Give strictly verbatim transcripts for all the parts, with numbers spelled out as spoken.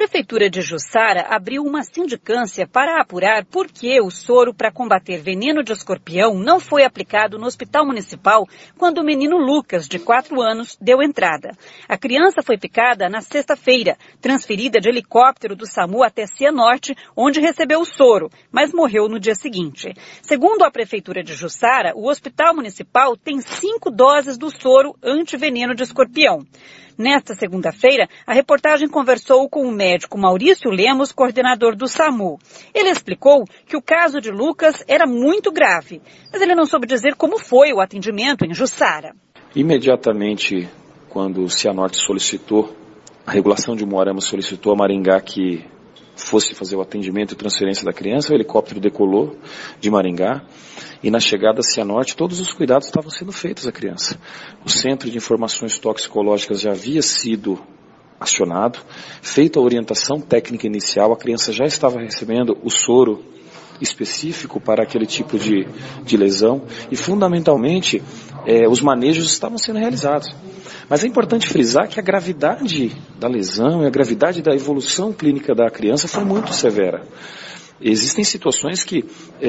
Prefeitura de Jussara abriu uma sindicância para apurar por que o soro para combater veneno de escorpião não foi aplicado no Hospital Municipal quando o menino Lucas, de quatro anos, deu entrada. A criança foi picada na sexta-feira, transferida de helicóptero do SAMU até Cianorte, onde recebeu o soro, mas morreu no dia seguinte. Segundo a Prefeitura de Jussara, o Hospital Municipal tem cinco doses do soro antiveneno de escorpião. Nesta segunda-feira, a reportagem conversou com o médico Maurício Lemos, coordenador do SAMU. Ele explicou que o caso de Lucas era muito grave, mas ele não soube dizer como foi o atendimento em Jussara. Imediatamente, quando o Cianorte solicitou, a regulação de Umuarama solicitou a Maringá que fosse fazer o atendimento e transferência da criança, o helicóptero decolou de Maringá e na chegada a Cianorte todos os cuidados estavam sendo feitos à criança. O Centro de Informações Toxicológicas já havia sido acionado, feita a orientação técnica inicial, a criança já estava recebendo o soro específico para aquele tipo de, de lesão e fundamentalmente eh, os manejos estavam sendo realizados. Mas é importante frisar que a gravidade da lesão e a gravidade da evolução clínica da criança foi muito severa. Existem situações que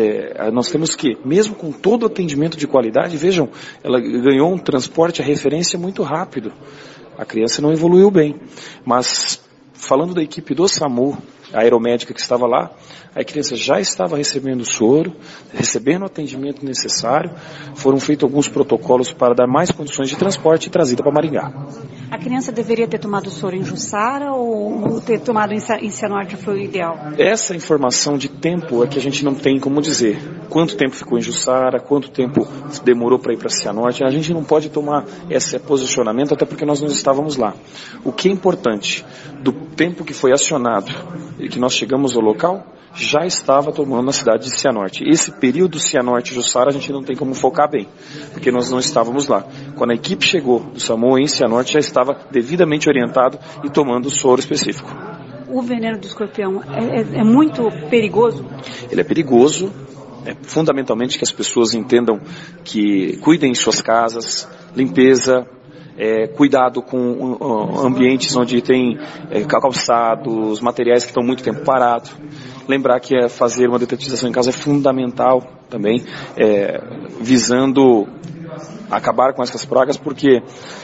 é, nós temos que, mesmo com todo o atendimento de qualidade, vejam, ela ganhou um transporte, a referência muito rápido. A criança não evoluiu bem. Mas, falando da equipe do SAMU, a aeromédica que estava lá, a criança já estava recebendo soro, recebendo o atendimento necessário, foram feitos alguns protocolos para dar mais condições de transporte e trazida para Maringá. A criança deveria ter tomado soro em Jussara ou ter tomado em Cianorte foi o ideal? Essa informação de tempo é que a gente não tem como dizer. Quanto tempo ficou em Jussara, quanto tempo demorou para ir para Cianorte, a gente não pode tomar esse posicionamento até porque nós não estávamos lá. O que é importante, do tempo que foi acionado e que nós chegamos ao local, já estava tomando na cidade de Cianorte. Esse período Cianorte e Jussara a gente não tem como focar bem, porque nós não estávamos lá. Quando a equipe chegou do SAMU em Cianorte, já estava devidamente orientado e tomando o soro específico. O veneno do escorpião é, é, é muito perigoso? Ele é perigoso, é fundamentalmente que as pessoas entendam que cuidem em suas casas, limpeza, É, cuidado com uh, ambientes onde tem é, calçados, materiais que estão muito tempo parados. Lembrar que é, fazer uma detetização em casa é fundamental também, é, visando acabar com essas pragas, porque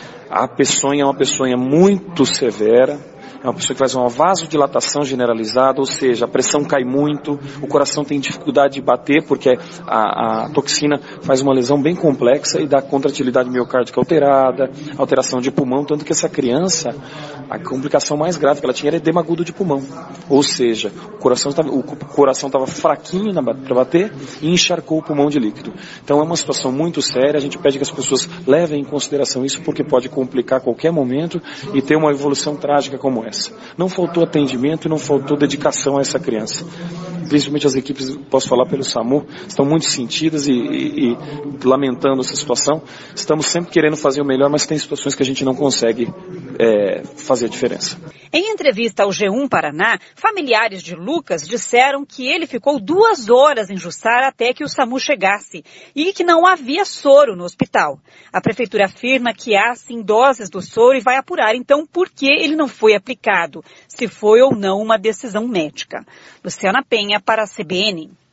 a peçonha é uma peçonha muito severa, é uma pessoa que faz uma vasodilatação generalizada, ou seja, a pressão cai muito, o coração tem dificuldade de bater, porque a, a toxina faz uma lesão bem complexa e dá contratilidade miocárdica alterada, alteração de pulmão, tanto que essa criança, a complicação mais grave que ela tinha era edema agudo de pulmão. Ou seja, o coração estava o coração estava fraquinho para bater e encharcou o pulmão de líquido. Então é uma situação muito séria, a gente pede que as pessoas levem em consideração isso, porque pode complicar a qualquer momento e ter uma evolução trágica como essa. Não faltou atendimento e não faltou dedicação a essa criança. Principalmente as equipes, posso falar pelo SAMU, estão muito sentidas e, e, e lamentando essa situação. Estamos sempre querendo fazer o melhor, mas tem situações que a gente não consegue é, fazer a diferença. Em entrevista ao G um Paraná, familiares de Lucas disseram que ele ficou duas horas em Jussara até que o SAMU chegasse e que não havia soro no hospital. A prefeitura afirma que há sim doses do soro e vai apurar então por que ele não foi aplicado, se foi ou não uma decisão médica. Luciana Penha para a C B N.